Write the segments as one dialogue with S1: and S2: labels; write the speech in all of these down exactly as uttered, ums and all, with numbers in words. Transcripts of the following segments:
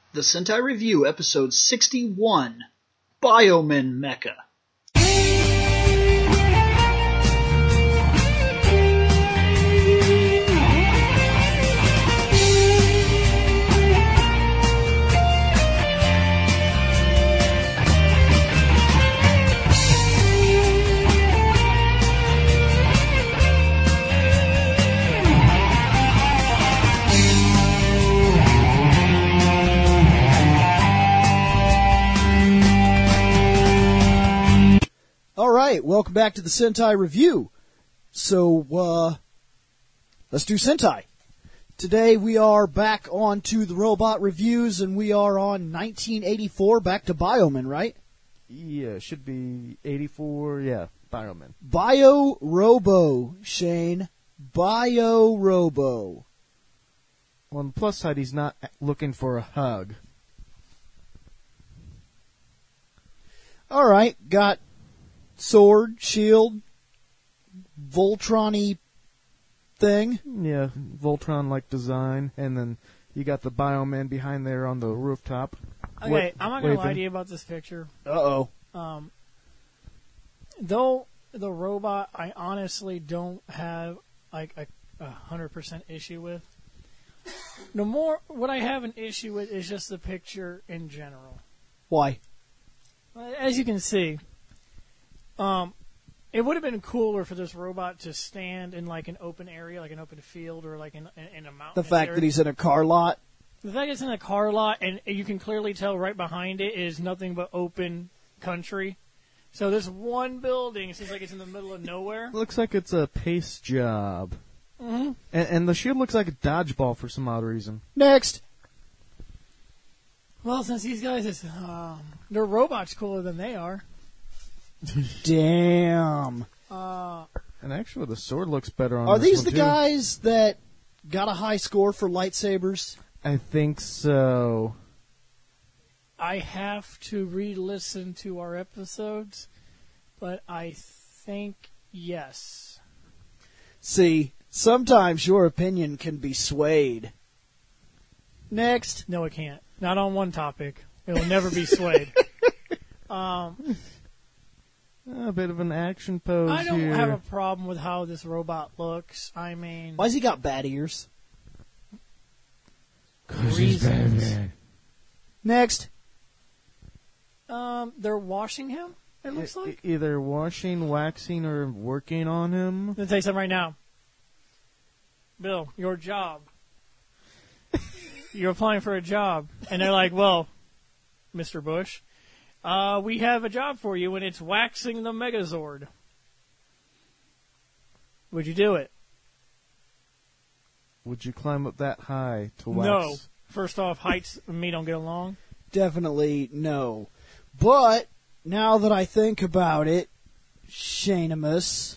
S1: The Sentai Review, Episode sixty-one, Bioman Mecha.
S2: Alright, welcome back to the Sentai Review. So, uh, let's do Sentai. Today we are back on to the robot reviews, and we are on nineteen eighty-four, back to Bioman, right?
S3: Yeah, it should be eighty-four, yeah, Bioman.
S2: Bio-Robo, Shane. Bio-Robo.
S3: On the plus side, he's not looking for a hug.
S2: Alright, got sword, shield, Voltron-y thing.
S3: Yeah, Voltron-like design, and then you got the Bioman behind there on the rooftop.
S4: Okay,
S3: Wa-
S4: I'm not going to lie
S3: waving.
S4: to you about this picture.
S2: Uh-oh.
S4: Um, though the robot, I honestly don't have like a, a hundred percent issue with. The more, what I have an issue with is just the picture in general.
S2: Why?
S4: As you can see, um, it would have been cooler for this robot to stand in like an open area, like an open field, or like in, in a mountain.
S2: The fact
S4: area.
S2: that he's in a car lot?
S4: The fact it's in a car lot, and you can clearly tell right behind it is nothing but open country. So this one building seems like it's in the middle of nowhere.
S3: Looks like it's a pace job.
S4: Mm-hmm.
S3: And, and the shield looks like a dodgeball for some odd reason.
S2: Next.
S4: Well, since these guys, is, um, their robot's cooler than they are.
S2: Damn.
S4: Uh,
S3: And actually, the sword looks better on
S2: Are
S3: this
S2: these
S3: one,
S2: the
S3: too.
S2: guys that got a high score for lightsabers?
S3: I think so.
S4: I have to re-listen to our episodes, but I think yes.
S2: See, sometimes your opinion can be swayed. Next.
S4: No, it can't. Not on one topic. It'll never be swayed. Um,
S3: A bit of an action pose
S4: I don't
S3: here.
S4: have a problem with how this robot looks. I mean,
S2: Why's he got bad ears?
S3: 'Cause he's
S4: reasons.
S3: Batman.
S2: Next.
S4: um, they're washing him. It looks
S3: E-
S4: like.
S3: either washing, waxing, or working on him.
S4: I'm gonna tell you something right now. Bill, your job. You're applying for a job, and they're like, "Well, Mister Bush, uh, we have a job for you, and it's waxing the Megazord. Would you do it?"
S3: Would you climb up that high to wax?
S4: No. First off, heights and me don't get along.
S2: Definitely no. But, now that I think about it, Shanemus,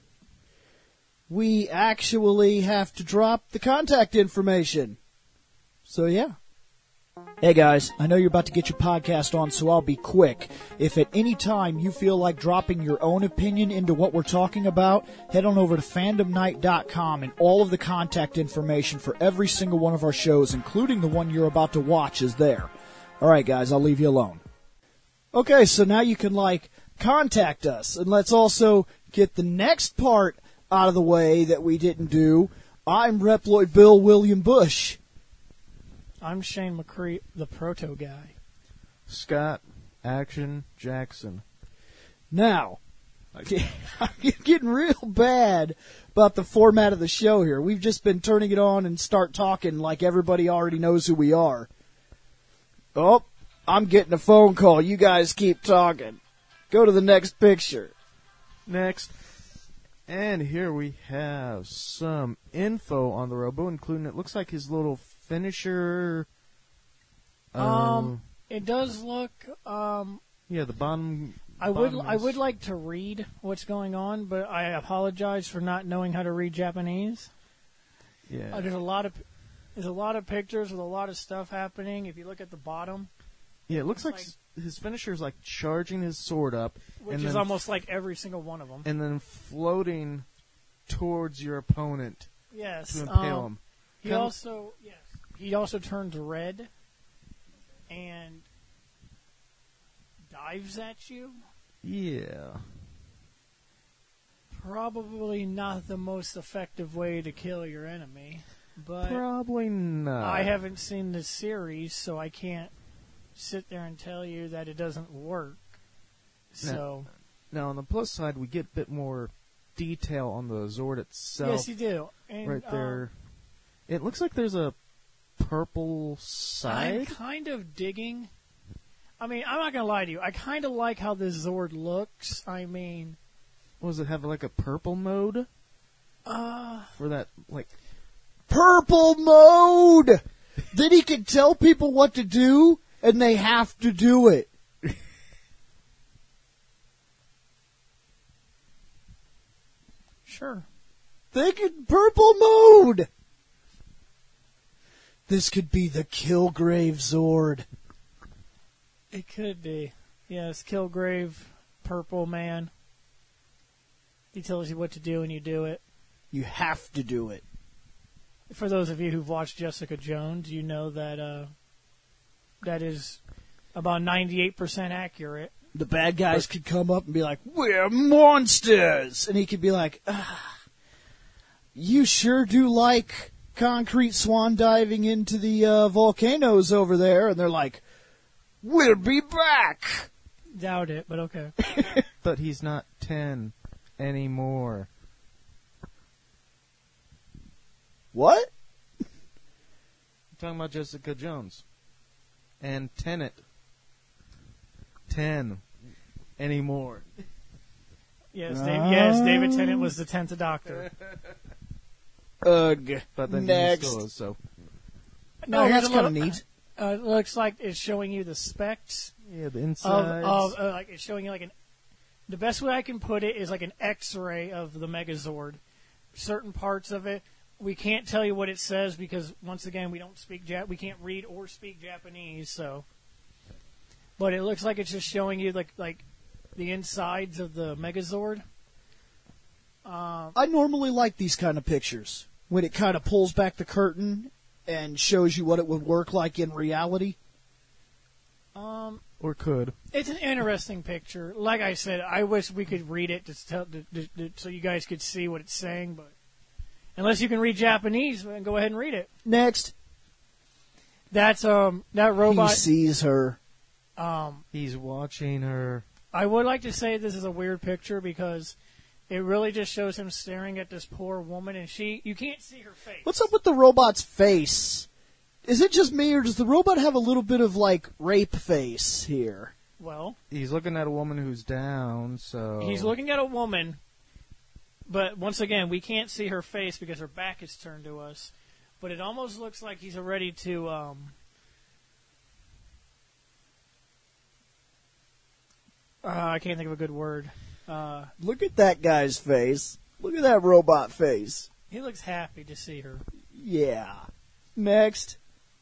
S2: we actually have to drop the contact information. So yeah. Hey guys, I know you're about to get your podcast on, so I'll be quick. If at any time you feel like dropping your own opinion into what we're talking about, head on over to fandom night dot com, and all of the contact information for every single one of our shows, including the one you're about to watch, is there. Alright guys, I'll leave you alone. Okay, so now you can, like, contact us, and let's also get the next part out of the way that we didn't do. I'm Reploid Bill William Bush.
S4: I'm Shane McCree, the proto guy.
S3: Scott Action Jackson.
S2: Now, I'm getting real bad about the format of the show here. We've just been turning it on and start talking like everybody already knows who we are. Oh, I'm getting a phone call. You guys keep talking. Go to the next picture.
S3: Next. And here we have some info on the robot, including it looks like his little finisher. Um,
S4: Um, it does look. Um,
S3: yeah, the bottom.
S4: I would.
S3: bottom
S4: I
S3: is-
S4: would like to read what's going on, but I apologize for not knowing how to read Japanese.
S3: Yeah.
S4: Uh, there's a lot of. There's a lot of pictures with a lot of stuff happening. If you look at the bottom,
S3: yeah, it looks like,
S4: like-
S3: s- his finisher is like charging his sword up,
S4: which
S3: and
S4: is
S3: then
S4: almost like every single one of them.
S3: and then floating towards your opponent
S4: Yes.
S3: to impale
S4: um,
S3: him.
S4: He
S3: Kinda-
S4: also yes. He also turns red. and dives at you.
S3: Yeah.
S4: Probably not the most effective way to kill your enemy, but
S3: Probably not.
S4: I haven't seen the series, so I can't sit there and tell you that it doesn't work. So,
S3: Now, on the plus side, we get a bit more detail on the Zord itself.
S4: yes, you do. And,
S3: right
S4: um,
S3: there. It looks like there's a purple
S4: I'm
S3: side.
S4: kind of digging. I mean, I'm not going to lie to you. I kind of like how this Zord looks. I mean,
S3: What does it have, like a purple mode?
S4: uh,
S3: For that, like,
S2: Purple mode! Then he can tell people what to do, and they have to do it.
S4: sure.
S2: They could purple mode! This could be the Kilgrave Zord.
S4: It could be. Yes, Kilgrave, Purple Man. He tells you what to do and you do it.
S2: You have to do it.
S4: For those of you who've watched Jessica Jones, you know that uh, that is about ninety-eight percent accurate.
S2: The bad guys could come up and be like, "We're monsters!" And he could be like, ah, "You sure do like concrete swan diving into the uh, volcanoes over there." And they're like, "We'll be back!"
S4: Doubt it, but okay.
S3: but he's not ten anymore.
S2: What?
S3: I'm talking about Jessica Jones. And Tenet. Ten anymore.
S4: Yes, Dave, yes, David Tennant was the tenth Doctor.
S2: Ugh.
S3: But then
S2: Next.
S3: he still is, so.
S4: No,
S2: Oh,
S4: here's
S2: that's
S4: a little-
S2: kind of neat.
S4: Uh, it looks like it's showing you the specs
S3: Yeah, the
S4: of,
S3: insides.
S4: of uh, like it's showing you like an. The best way I can put it is like an X-ray of the Megazord. Certain parts of it, we can't tell you what it says because once again we don't speak Jap. We can't read or speak Japanese, so. But it looks like it's just showing you like like the insides of the Megazord. Um,
S2: I normally like these kind of pictures when it kind of pulls back the curtain and shows you what it would work like in reality.
S4: um,
S3: or could.
S4: It's an interesting picture. Like I said, I wish we could read it to tell, to, to, to, so you guys could see what it's saying. But unless you can read Japanese, then go ahead and read it.
S2: Next,
S4: That's um that robot.
S2: he sees her.
S4: Um,
S3: He's watching her.
S4: I would like to say this is a weird picture because it really just shows him staring at this poor woman, and she you can't see her face.
S2: What's up with the robot's face? Is it just me, or does the robot have a little bit of, like, rape face here?
S4: Well,
S3: He's looking at a woman who's down, so.
S4: he's looking at a woman, but once again, we can't see her face because her back is turned to us. But it almost looks like he's ready to. Um, uh, I can't think of a good word. Uh,
S2: Look at that guy's face. Look at that robot face.
S4: he looks happy to see her.
S2: Yeah. Next.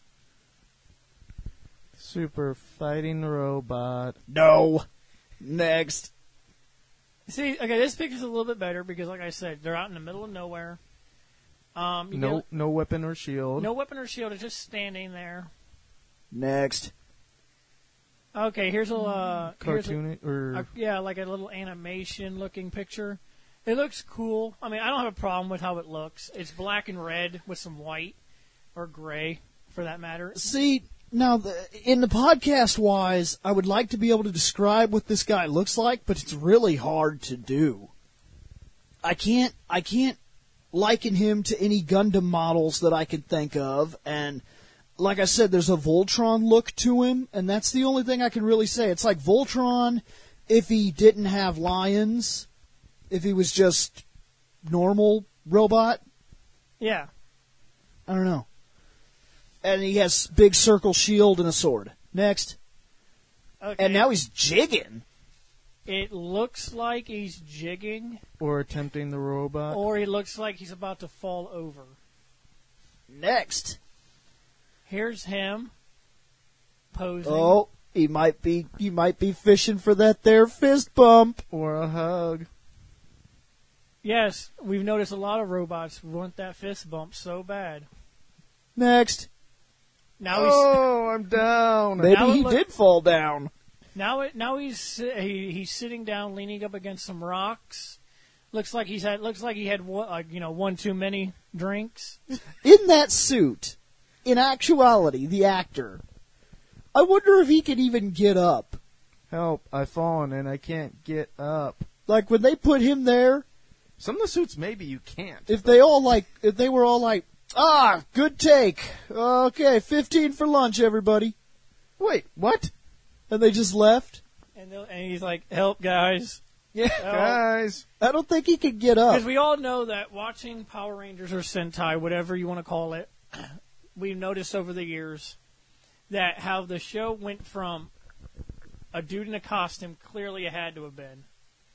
S3: Super fighting robot.
S2: No. Next.
S4: See, okay, this picture's a little bit better because, like I said, they're out in the middle of nowhere. Um, you
S3: No,
S4: get-
S3: no weapon or shield.
S4: no weapon or shield is just standing there.
S2: Next.
S4: Okay, here's a uh, here's a,
S3: Cartoon or
S4: a- yeah, like a little animation-looking picture. It looks cool. I mean, I don't have a problem with how it looks. It's black and red with some white or gray, for that matter.
S2: See, now, the, in the podcast-wise, I would like to be able to describe what this guy looks like, but it's really hard to do. I can't, I can't liken him to any Gundam models that I could think of, and like I said, there's a Voltron look to him, and that's the only thing I can really say. It's like Voltron if he didn't have lions, if he was just normal robot.
S4: Yeah.
S2: I don't know. And he has big circle shield and a sword. Next.
S4: Okay.
S2: And now he's jigging.
S4: It looks like he's jigging,
S3: or attempting the robot.
S4: or he looks like he's about to fall over.
S2: Next.
S4: Here's him posing.
S2: Oh, he might be he might be fishing for that there fist bump.
S3: Or a hug.
S4: Yes, we've noticed a lot of robots want that fist bump so bad.
S2: Next.
S4: Now he's
S3: Oh, I'm down.
S2: Maybe
S4: Now it
S2: he
S4: look-
S2: did fall down.
S4: now it now he's si- he, he's sitting down, leaning up against some rocks. Looks like he's had looks like he had one, like you know one too many drinks.
S2: In that suit, in actuality, the actor, I wonder if he could even get up.
S3: Help, I've fallen and I can't get up.
S2: Like when they put him there,
S3: Some of the suits, maybe you can't.
S2: if they all like, if they were all like, ah, good take. Okay, fifteen for lunch, everybody.
S3: Wait, what?
S2: And they just left.
S4: And they'll- and he's like, "Help, guys!"
S2: Yeah.
S3: Guys.
S2: I don't think he could get up.
S4: Because we all know that watching Power Rangers or Sentai, whatever you want to call it, we've noticed over the years that how the show went from a dude in a costume, clearly it had to have been,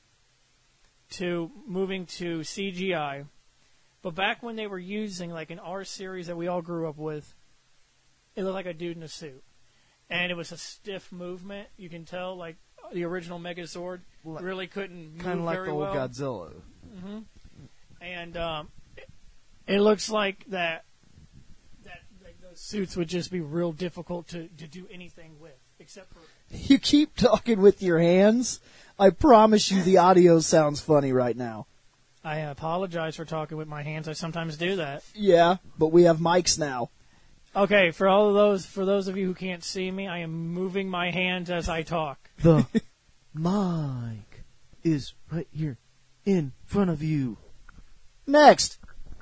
S4: to moving to C G I. But back when they were using, like in our series that we all grew up with, it looked like a dude in a suit. And it was a stiff movement. You can tell, like, the original Megazord
S3: Like-
S4: really couldn't move
S3: Kind of like
S4: very
S3: the old
S4: well.
S3: Godzilla.
S4: And um, it, it looks like that that like those suits would just be real difficult to, to do anything with, except for
S2: You keep talking with your hands. I promise you the audio sounds funny right now.
S4: I apologize for talking with my hands. I sometimes do that.
S2: Yeah, but we have mics now.
S4: Okay, for all of those for those of you who can't see me, I am moving my hands as I talk.
S3: The mic is right here in front of you.
S2: Next.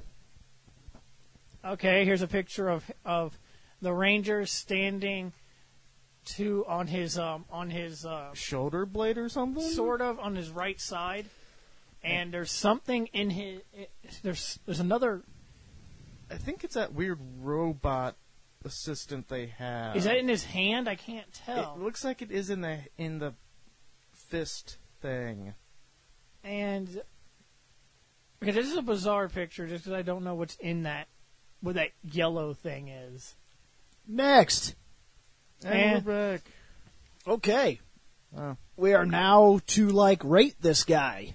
S4: Okay, here's a picture of of the Ranger standing to on his um on his uh,
S3: Shoulder blade or something?
S4: sort of on his right side, and there's something in his it, there's there's another.
S3: I think it's that weird robot assistant they have.
S4: Is that in his hand? I can't tell.
S3: It looks like it is in the in the fist thing.
S4: And because this is a bizarre picture, just because I don't know what's in that, what that yellow thing is.
S2: Next.
S3: And,
S4: And-
S3: we're back.
S2: Okay.
S3: Oh.
S2: We are now to, like, rate this guy.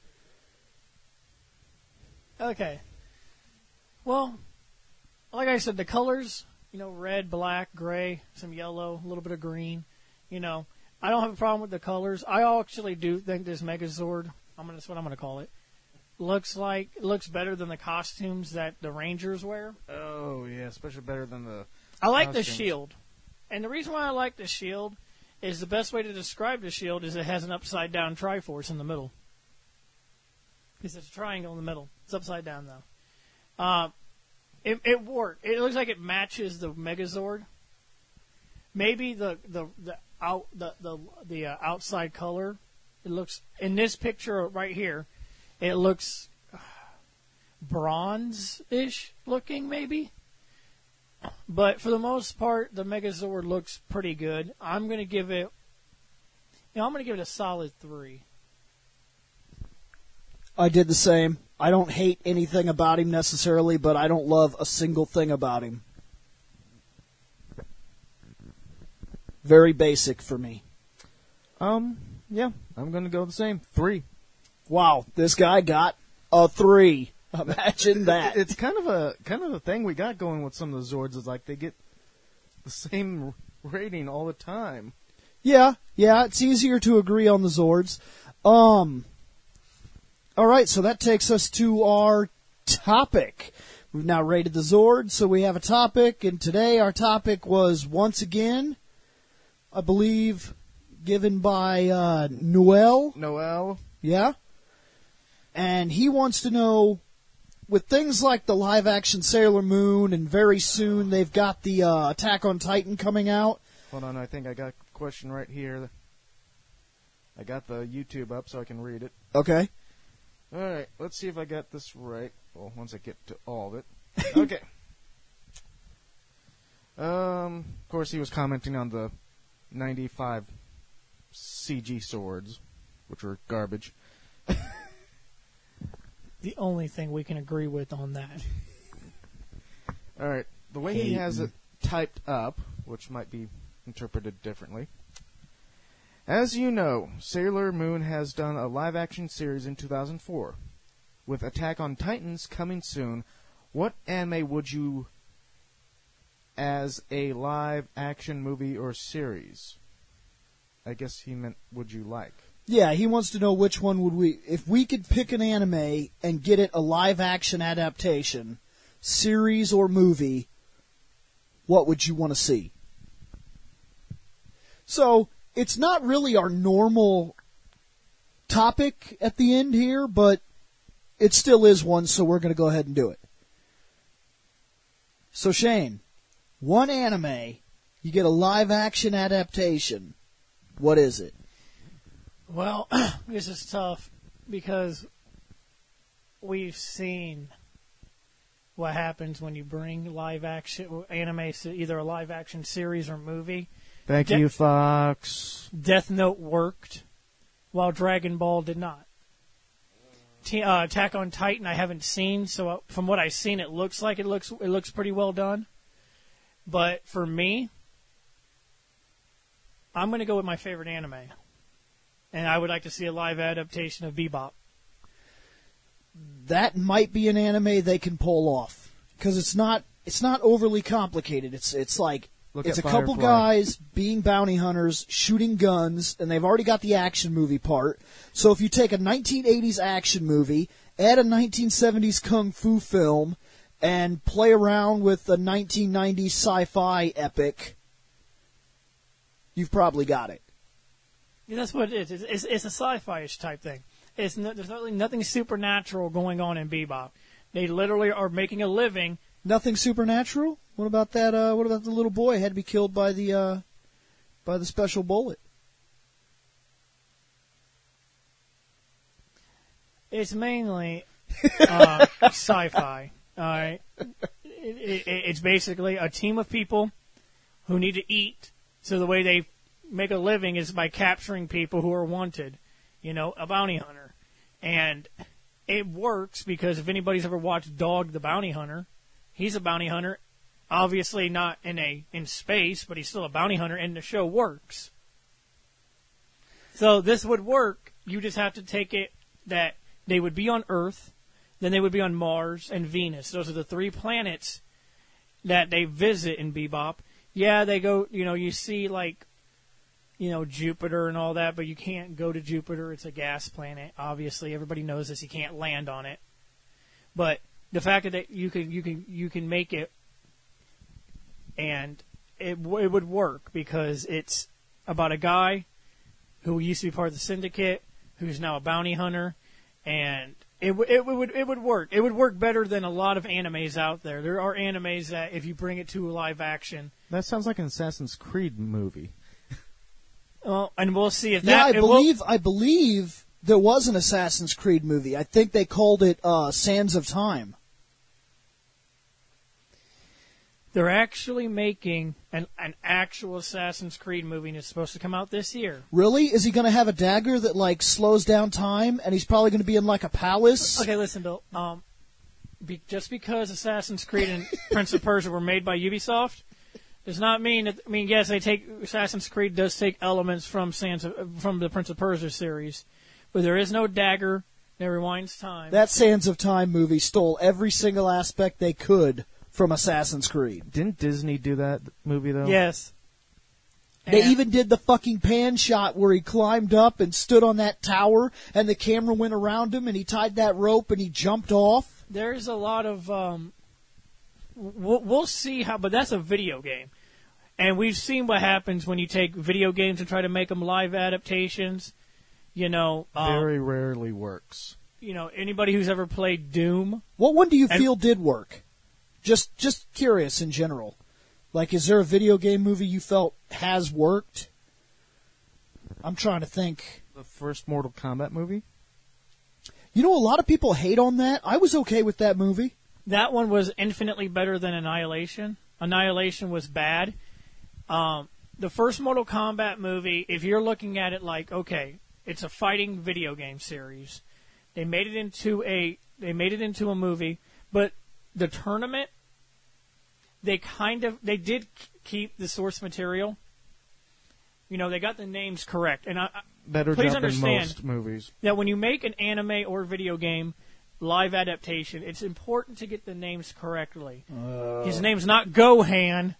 S4: Okay. Well, like I said, the colors, you know, red, black, gray, some yellow, a little bit of green. You know, I don't have a problem with the colors. I actually do think this Megazord, I'm gonna, that's what I'm going to call it, looks like looks better than the costumes that the Rangers wear.
S3: Oh yeah, especially better than the.
S4: I like the
S3: Costumes.
S4: shield. And the reason why I like the shield is the best way to describe the shield is it has an upside down Triforce in the middle. It's a triangle in the middle. It's upside down though. Uh, it it worked. It looks like it matches the Megazord. Maybe the the the out the the the uh, outside color. It looks in this picture right here. It looks bronze-ish looking, maybe. But for the most part, the Megazord looks pretty good. I'm going to give it, you know, I'm going to give it a solid three.
S2: I did the same. I don't hate anything about him necessarily, but I don't love a single thing about him. Very basic for me.
S3: Um. Yeah, I'm gonna go the same. Three.
S2: Wow, this guy got a three. Imagine that.
S3: It's kind of a kind of a thing we got going with some of the Zords. Is like they get the same rating all the time.
S2: Yeah, yeah, it's easier to agree on the Zords. Um, all right, so that takes us to our topic. We've now rated the Zords, so we have a topic, and today our topic was once again, I believe, given by uh, Noel.
S3: Noel.
S2: Yeah? And he wants to know, with things like the live-action Sailor Moon, and very soon they've got the uh, Attack on Titan coming out.
S3: Hold on, I think I got a question right here. I got the YouTube up so I can read it.
S2: Okay.
S3: All right, let's see if I got this right. Well, once I get to all of it. Okay. um, of course, he was commenting on the ninety-five C G swords, which were garbage.
S4: The only thing we can agree with on that.
S3: All right, the way he has it typed up, which might be interpreted differently. As you know, Sailor Moon has done a live-action series in two thousand four. With Attack on Titans coming soon, what anime would you as a live action movie or series? I guess he meant, would you like?
S2: Yeah, he wants to know which one would we, if we could pick an anime and get it a live action adaptation, series or movie, what would you want to see? So, it's not really our normal topic at the end here, but it still is one, so we're going to go ahead and do it. So, Shane, one anime, you get a live action adaptation. What is it?
S4: Well, this is tough because we've seen what happens when you bring live action anime, either a live action series or movie.
S3: Thank
S4: De-
S3: you, Fox.
S4: Death Note worked, while Dragon Ball did not. T- uh, Attack on Titan I haven't seen, so uh, from what I've seen, it looks like it looks it looks pretty well done. But for me, I'm going to go with my favorite anime. And I would like to see a live adaptation of Bebop.
S2: That might be an anime they can pull off because it's not it's not overly complicated. It's it's like
S3: Look
S2: it's a
S3: at
S2: couple
S3: Firefly.
S2: guys being bounty hunters, shooting guns, and they've already got the action movie part. So if you take a nineteen eighties action movie, add a nineteen seventies kung fu film, and play around with a nineteen nineties sci-fi epic, you've probably got it.
S4: Yeah, that's what it is. It's, it's, it's a sci-fi-ish type thing. It's no, there's really nothing supernatural going on in Bebop. They literally are making a living.
S2: Nothing supernatural? What about that? Uh, what about the little boy had to be killed by the uh, by the special bullet?
S4: It's mainly uh, sci-fi. All right, it, it, it's basically a team of people who need to eat. So the way they make a living is by capturing people who are wanted. You know, a bounty hunter, and it works because if anybody's ever watched Dog the Bounty Hunter, he's a bounty hunter. Obviously not in a in space, but he's still a bounty hunter, and the show works. So this would work. You just have to take it that they would be on Earth, then they would be on Mars and Venus. Those are the three planets that they visit in Bebop. Yeah, they go, you know, you see like, you know, Jupiter and all that, but you can't go to Jupiter. It's a gas planet. Obviously, everybody knows this. You can't land on it. But the fact that you can you can you can make it, and it it would work because it's about a guy who used to be part of the syndicate, who's now a bounty hunter, and it it would it would work. It would work better than a lot of animes out there. There are animes that if you bring it to a live action,
S3: That sounds like an Assassin's Creed movie.
S4: well, and we'll see if
S2: Yeah,
S4: that.
S2: I
S4: it will-
S2: believe I believe there was an Assassin's Creed movie. I think they called it uh, Sands of Time.
S4: They're actually making an, an actual Assassin's Creed movie, and it's supposed to come out this year.
S2: Really? Is he going to have a dagger that like slows down time, and he's probably going to be in like a palace?
S4: Okay, listen, Bill. Um, be, just because Assassin's Creed and Prince of Persia were made by Ubisoft does not mean that. I mean, yes, they take Assassin's Creed does take elements from Sands of, from the Prince of Persia series, but there is no dagger that rewinds time.
S2: That Sands of Time movie stole every single aspect they could from Assassin's Creed.
S3: Didn't Disney do that movie, though?
S4: Yes.
S2: They
S4: And-
S2: even did the fucking pan shot where he climbed up and stood on that tower, and the camera went around him, and he tied that rope, and he jumped off.
S4: There's a lot of um, we'll, we'll see how, but that's a video game, and we've seen what happens when you take video games and try to make them live adaptations. You know, um,
S3: Very rarely works.
S4: you know, anybody who's ever played Doom.
S2: What one do you
S4: And-
S2: feel did work? Just, just curious in general. Like, is there a video game movie you felt has worked? I'm trying to think.
S3: The first Mortal Kombat movie?
S2: You know, a lot of people hate on that. I was okay with that movie.
S4: That one was infinitely better than Annihilation. Annihilation was bad. Um, the first Mortal Kombat movie, if you're looking at it like, okay, it's a fighting video game series. They made it into a they made it into a movie, but the tournament, they kind of they did keep the source material. You know, they got the names correct, and I, I,
S3: Better
S4: Please
S3: job than
S4: understand.
S3: most movies.
S4: that when you make an anime or video game live adaptation, it's important to get the names correctly. His name's not Gohan.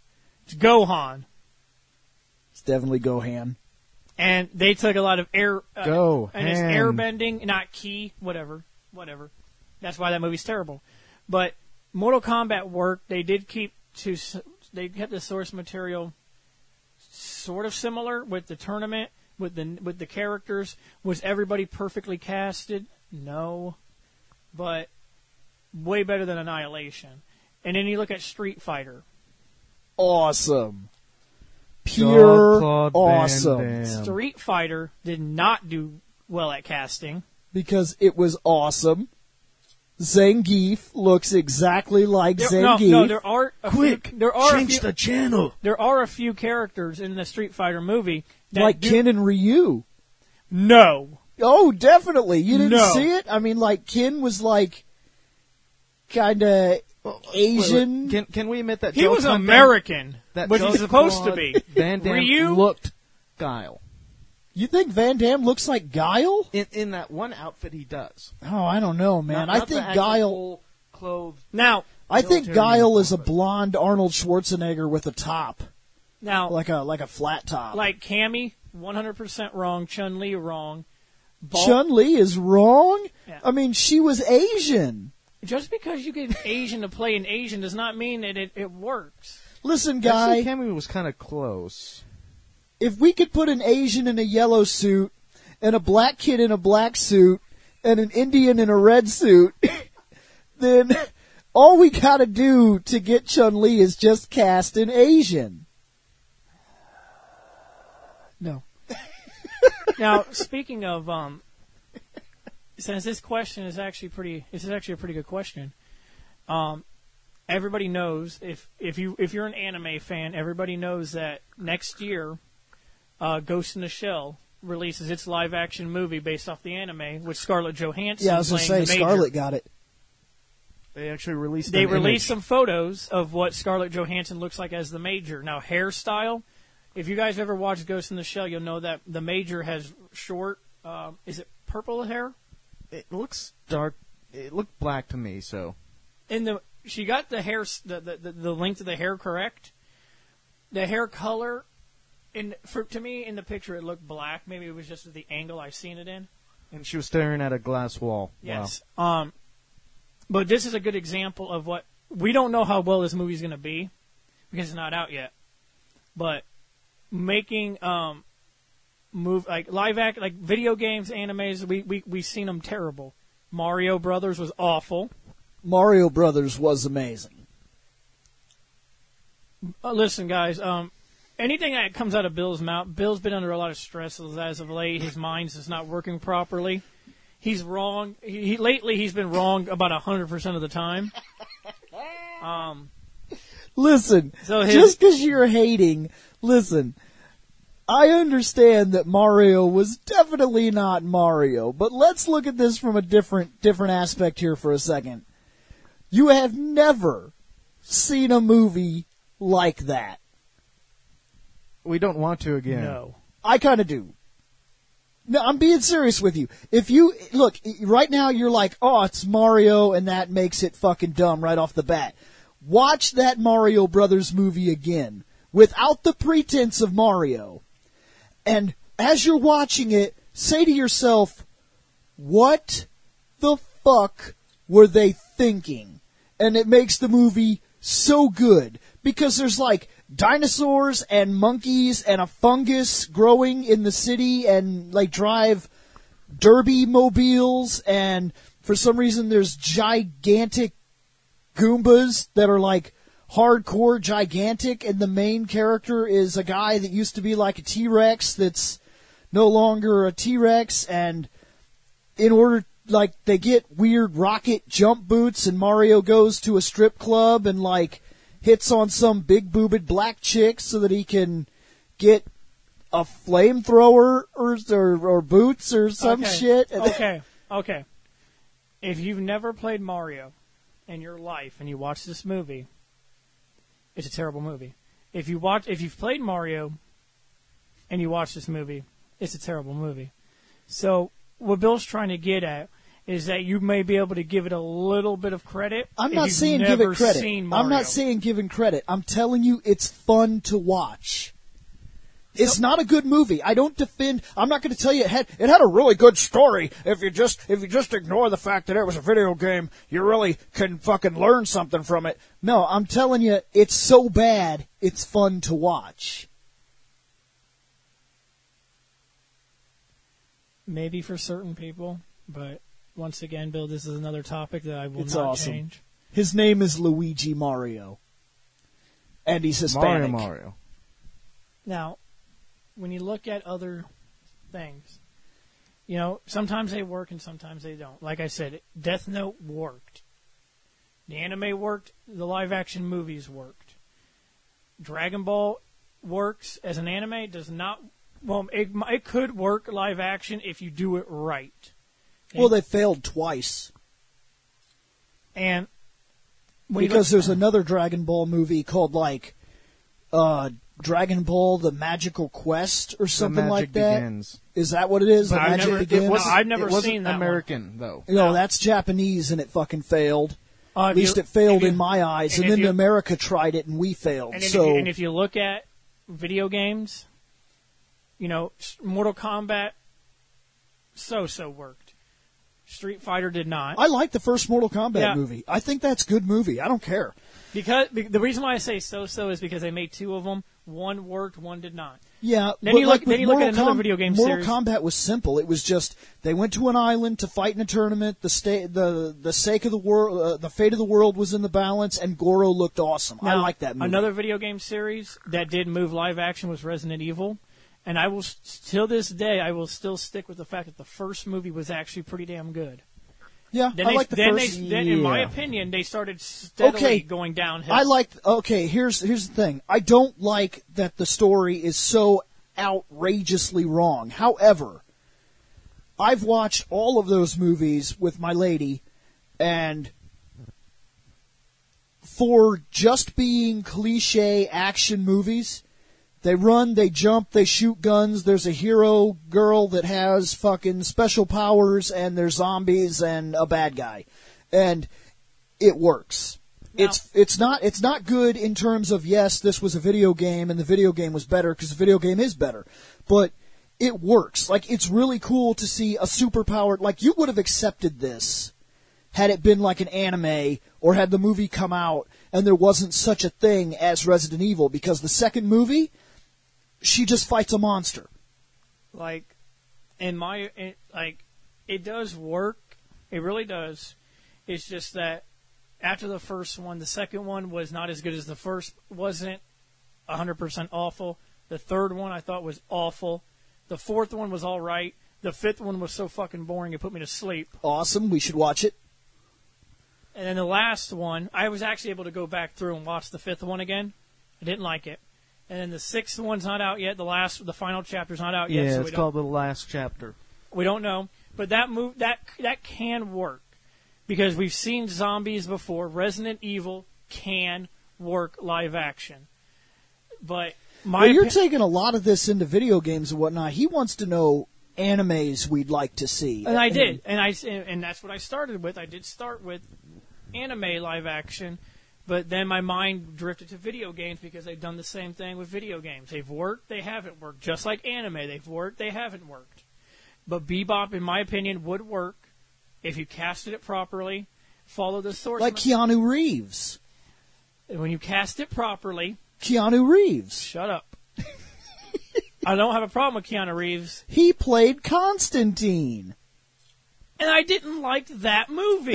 S4: It's Gohan.
S2: It's definitely Gohan.
S4: And they took a lot of air, uh,
S3: Go
S4: and it's
S3: Ham.
S4: airbending, not ki, whatever, whatever. That's why that movie's terrible. But Mortal Kombat worked. They did keep to, they kept the source material sort of similar with the tournament, with the with the characters. Was everybody perfectly casted? No, but way better than Annihilation. And then you look at Street Fighter.
S2: Awesome. Pure
S3: Jean-Claude Van
S2: awesome.
S3: Damme.
S4: Street Fighter did not do well at casting.
S2: Because it was awesome. Zangief looks exactly like
S4: There,
S2: Zangief.
S4: no, no, there are a
S3: Quick,
S4: few, there are
S3: change
S4: a few,
S3: the channel.
S4: there are a few characters in the Street Fighter movie that
S2: like
S4: do,
S2: Ken and Ryu.
S4: No,
S2: Oh, definitely. You didn't
S4: No.
S2: see it? I mean, like, Ken was like kind of Asian.
S3: Wait, wait, Can, can we admit that
S4: he
S3: Joe
S4: was
S3: Van-
S4: American,
S3: that
S4: which he's
S3: Jean-
S4: supposed to be.
S3: Van Damme
S4: Ryu?
S3: looked Guile.
S2: You think Van Damme looks like Guile?
S3: In in that one outfit, he does.
S2: Oh, I don't know, man.
S3: Not-
S2: I
S3: not the
S2: think
S3: actual
S2: Guile.
S3: full clothed.
S4: Now,
S2: I think
S3: military
S2: Guile
S3: uniform,
S2: is a
S3: but-
S2: blonde Arnold Schwarzenegger with a top,
S4: now, like,
S2: like a like a flat top.
S4: Cammy, one hundred percent wrong. Chun Li wrong. Bal-
S2: Chun Li is wrong.
S4: Yeah.
S2: I mean, she was Asian.
S4: Just because you get an Asian to play an Asian does not mean that it, it works.
S2: Listen, guy.
S3: Actually, Cammy was kind of close.
S2: If we could put an Asian in a yellow suit and a black kid in a black suit and an Indian in a red suit, then all we gotta do to get Chun-Li is just cast an Asian.
S4: No. Now, speaking of, um, since this question is actually pretty, this is actually a pretty good question. Um, everybody knows if if you if you're an anime fan, everybody knows that next year, uh, Ghost in the Shell releases its live action movie based off the anime with Scarlett Johansson.
S2: Yeah, I was gonna
S4: playing
S2: say
S4: the Major.
S2: Scarlett got it.
S3: They actually released.
S4: They
S3: an
S4: released
S3: image.
S4: some photos of what Scarlett Johansson looks like as the Major. Now, hairstyle. If you guys ever watched Ghost in the Shell, you'll know that the Major has short. Uh, is it purple hair?
S3: It looks dark. It looked black to me. So
S4: In the she got the hair the, the the the length of the hair correct. The hair color, in for to me in the picture it looked black. Maybe it was just the angle I seen it in.
S3: and she was staring at a glass wall.
S4: Yes. Um, but this is a good example of what we don't know how well this movie's going to be because it's not out yet. But making um move like live act like video games, animes, we we we seen them terrible. Mario Brothers was awful.
S2: Mario Brothers was amazing.
S4: Uh, listen, guys. Um, anything that comes out of Bill's mouth, Bill's been under a lot of stress as of late. His mind's is not working properly. He's wrong. He, he lately he's been wrong about a hundred percent of the time. Um,
S2: Listen,
S4: So his-
S2: just because you're hating, listen, I understand that Mario was definitely not Mario, but let's look at this from a different different aspect here for a second. You have never seen a movie like that.
S3: We don't want to again.
S4: no.
S2: I kind of do. No, I'm being serious with you. If you, look, right now you're like, oh, it's Mario, and that makes it fucking dumb right off the bat. Watch that Mario Brothers movie again, without the pretense of Mario. And as you're watching it, say to yourself, what the fuck were they thinking? And it makes the movie so good. Because there's like dinosaurs and monkeys and a fungus growing in the city and like drive derby mobiles, and for some reason there's gigantic Goombas that are like hardcore gigantic, and the main character is a guy that used to be like a T-Rex that's no longer a T-Rex, and in order, like, they get weird rocket jump boots, and Mario goes to a strip club and like hits on some big boobed black chick so that he can get a flamethrower or, or or boots or some
S4: okay.
S2: shit.
S4: Okay, okay. If you've never played Mario in your life and you watch this movie, it's a terrible movie. If you watch, if you've played Mario and you watch this movie, it's a terrible movie. So what Bill's trying to get at is that you may be able to give it a little bit of credit.
S2: I'm
S4: if
S2: not
S4: you've
S2: saying give
S4: never
S2: it credit.
S4: seen
S2: I'm
S4: Mario.
S2: not saying giving credit. I'm telling you it's fun to watch. It's not a good movie. I don't defend. I'm not going to tell you it had it had a really good story. If you just if you just ignore the fact that it was a video game, you really can fucking learn something from it. No, I'm telling you, it's so bad, it's fun to watch.
S4: Maybe for certain people, but once again, Bill, this is another topic that I will
S2: It's
S4: not
S2: awesome.
S4: change.
S2: His name is Luigi Mario, and he's Hispanic.
S3: Mario Mario.
S4: Now, when you look at other things, you know, sometimes they work and sometimes they don't. Like I said, Death Note worked. The anime worked. The live-action movies worked. Dragon Ball works as an anime. Does not. Well, it, it could work live-action if you do it right.
S2: Well, they failed twice.
S4: And when you
S2: Because
S4: look-
S2: there's another Dragon Ball movie called, like, uh, Dragon Ball The Magical Quest or something
S3: the
S2: like
S3: Magic
S2: that.
S3: Begins.
S2: Is that what it is? The
S4: I've
S2: Magic
S4: never-
S2: Begins?
S4: it was- I've never
S3: it wasn't
S4: seen that one.
S3: American, though.
S2: No, that's Japanese and it fucking failed.
S4: uh,
S2: At
S4: if
S2: least
S4: you-
S2: it failed
S4: if you-
S2: in my eyes,
S4: and
S2: and,
S4: if
S2: then
S4: you-
S2: America tried it and we failed.
S4: And if,
S2: so
S4: you, and if you look at video games, you know, Mortal Kombat so-so worked. Street Fighter did not.
S2: I like the first Mortal Kombat
S4: Yeah.
S2: movie. I think that's a good movie. I don't care.
S4: Because be- the reason why I say so-so is because they made two of them. One worked, one did not.
S2: Yeah,
S4: Then
S2: but
S4: you
S2: like
S4: look- then
S2: with
S4: you look at
S2: Mortal
S4: another
S2: Com-
S4: video game
S2: Mortal
S4: series.
S2: Kombat was simple. It was just they went to an island to fight in a tournament. The sta- the the sake of the world, uh, the fate of the world was in the balance, and Goro looked awesome. I
S4: Now,
S2: like that movie.
S4: Another video game series that did move live action was Resident Evil. And I will, s- till this day, I will still stick with the fact that the first movie was actually pretty damn good.
S2: yeah,
S4: Then
S2: I
S4: they,
S2: like the
S4: then
S2: first.
S4: they, then, in my
S3: Yeah.
S4: opinion, they started steadily
S2: Okay.
S4: going downhill.
S2: I like. Okay, here's here's the thing. I don't like that the story is so outrageously wrong. However, I've watched all of those movies with my lady, and for just being cliche action movies, they run, they jump, they shoot guns, there's a hero girl that has fucking special powers, and there's zombies and a bad guy. And it works.
S4: Now-
S2: It's it's not it's not good in terms of, yes, this was a video game and the video game was better because the video game is better. But it works. Like, it's really cool to see a superpowered, like, you would have accepted this had it been like an anime or had the movie come out and there wasn't such a thing as Resident Evil, because the second movie, she just fights a monster.
S4: like in my it, like it does work, it really does. It's just that after the first one, the second one was not as good as the first. Wasn't one hundred percent awful. The third one I thought was awful. The fourth one was all right. The fifth one was so fucking boring it put me to sleep.
S2: Awesome, we should watch it.
S4: And then the last one, I was actually able to go back through and watch the fifth one again. I didn't like it. And then the sixth one's not out yet. The last, the final chapter's not out yet.
S3: Yeah,
S4: so
S3: it's
S4: we don't-
S3: called The Last Chapter.
S4: We don't know, but that move that that can work because we've seen zombies before. Resident Evil can work live action, but my
S2: Well, you're
S4: opi-
S2: taking a lot of this into video games and whatnot. He wants to know animes we'd like to see.
S4: and I did, and I and that's what I started with. I did start with anime live action, but then my mind drifted to video games because they've done the same thing with video games. They've worked, they haven't worked, just like anime. They've worked, they haven't worked. But Bebop, in my opinion, would work if you casted it properly, follow the source.
S2: Like
S4: ma-
S2: Keanu Reeves.
S4: when you cast it properly,
S2: Keanu Reeves.
S4: shut up. I don't have a problem with Keanu Reeves,
S2: He played Constantine.
S4: and I didn't like that movie.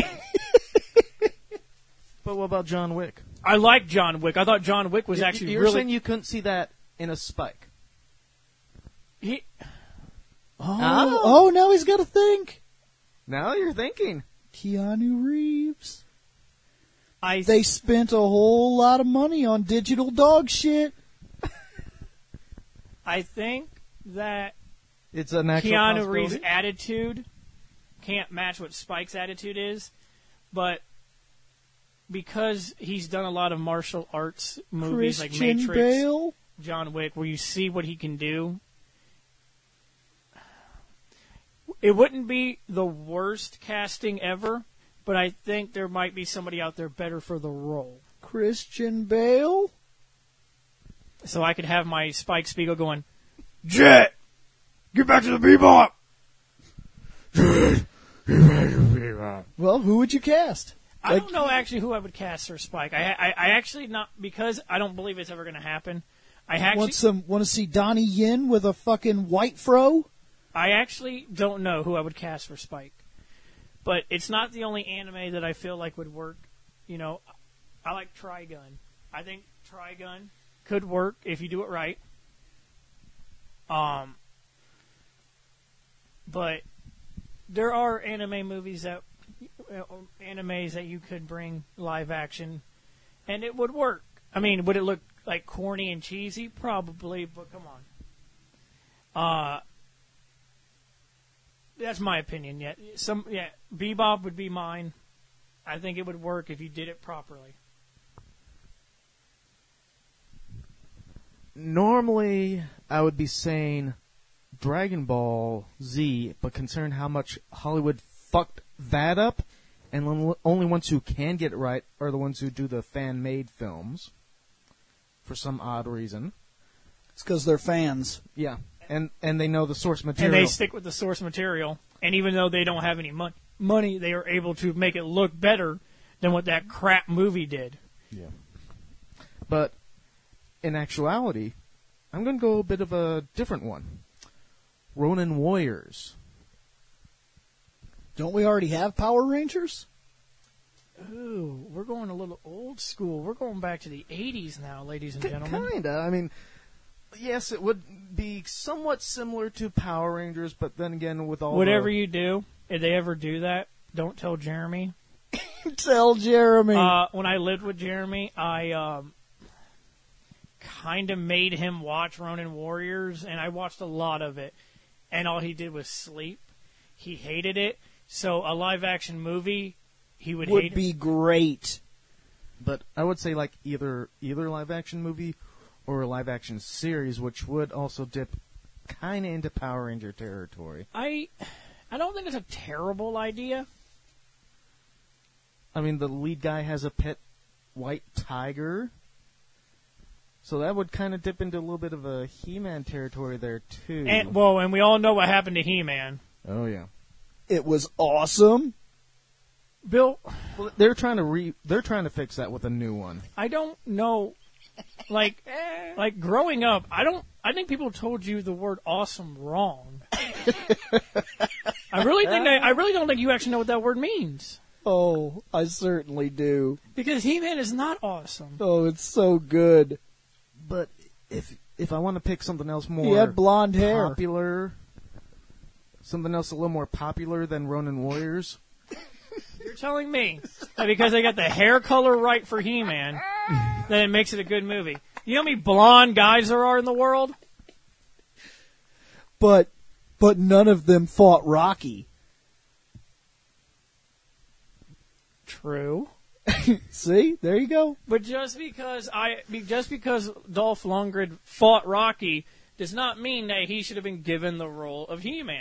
S3: But what about John Wick?
S4: I like John Wick. I thought John Wick was
S3: Y-
S4: actually
S3: You're
S4: really.
S3: saying you couldn't see that in a Spike.
S4: he,
S2: Oh,
S3: Oh.
S2: oh, now he's got to think.
S3: Now you're thinking.
S2: Keanu Reeves.
S4: I
S2: They spent a whole lot of money on digital dog shit.
S4: I think that
S3: It's a natural
S4: Keanu Reeves'
S3: possibility.
S4: attitude can't match what Spike's attitude is, but because he's done a lot of martial arts movies like
S2: Christian
S4: Matrix,
S2: Bale.
S4: John Wick, where you see what he can do. it wouldn't be the worst casting ever, but I think there might be somebody out there better for the role.
S2: Christian Bale?
S4: So I could have my Spike Spiegel going, Jet, get back to the bebop.
S3: Jet, get back to the bebop.
S2: Well, who would you cast?
S4: I
S2: Like-
S4: don't know actually who I would cast for Spike. I, I, I actually not because I don't believe it's ever going to happen. I actually,
S2: Want some? Want to see Donnie Yen with a fucking white fro?
S4: I actually don't know who I would cast for Spike, but it's not the only anime that I feel like would work. You know, I like Trigun. I think Trigun could work if you do it right. Um, but there are anime movies that uh, animes that you could bring live action, and it would work. I mean, would it look like corny and cheesy? Probably, but come on. Uh, that's my opinion. Yet, some yeah, Bebop would be mine. I think it would work if you did it properly.
S3: Normally, I would be saying Dragon Ball Z, but considering how much Hollywood fucked that up, and the only ones who can get it right are the ones who do the fan-made films, for some odd reason.
S2: It's because they're fans.
S3: Yeah, and and they know the source material.
S4: And they stick with the source material. And even though they don't have any mon- money, they are able to make it look better than what that crap movie did.
S3: Yeah. But in actuality, I'm going to go a bit of a different one. Ronin Warriors.
S2: Don't we already have Power Rangers?
S4: Ooh, we're going a little old school. We're going back to the eighties now, ladies and gentlemen.
S3: Kinda. I mean, yes, it would be somewhat similar to Power Rangers, but then again, with all
S4: Whatever
S3: the...
S4: you do, if they ever do that, don't tell Jeremy.
S2: Tell Jeremy.
S4: Uh, when I lived with Jeremy, I um, kind of made him watch Ronin Warriors, and I watched a lot of it. And all he did was sleep. He hated it. So a live-action movie, he would,
S2: would
S4: hate
S2: be
S4: it.
S2: great.
S3: But I would say like either either live-action movie or a live-action series, which would also dip kind of into Power Ranger territory.
S4: I, I don't think it's a terrible idea.
S3: I mean, the lead guy has a pet white tiger. So that would kind of dip into a little bit of a He-Man territory there, too.
S4: And well, and we all know what happened to He-Man.
S3: Oh, yeah.
S2: It was awesome.
S4: Bill,
S3: Well, they're trying to re they're trying to fix that with a new one.
S4: I don't know. Like, like growing up, I don't. I think people told you the word "awesome" wrong. I really think they, I really don't think you actually know what that word means.
S2: Oh, I certainly do.
S4: Because He-Man is not awesome.
S2: Oh, it's so good.
S3: But if if I want to pick something else more
S2: He had blonde hair.
S3: popular, something else a little more popular than Ronin Warriors.
S4: You're telling me that because they got the hair color right for He-Man, that it makes it a good movie. You know how many blonde guys there are in the world?
S2: But, but none of them fought Rocky.
S4: True.
S2: See, there you go.
S4: But just because I, just because Dolph Lundgren fought Rocky does not mean that he should have been given the role of He-Man.